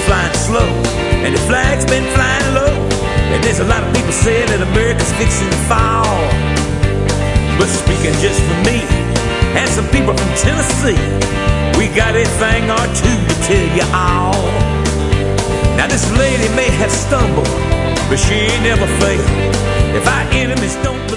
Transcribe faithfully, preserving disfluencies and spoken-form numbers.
flying slow, and the flag's been flying low. And there's a lot of people saying that America's fixing to fall. But speaking just for me and some people from Tennessee, we got a thing or two to tell you all. Now this lady may have stumbled, but she ain't never failed. If our enemies don't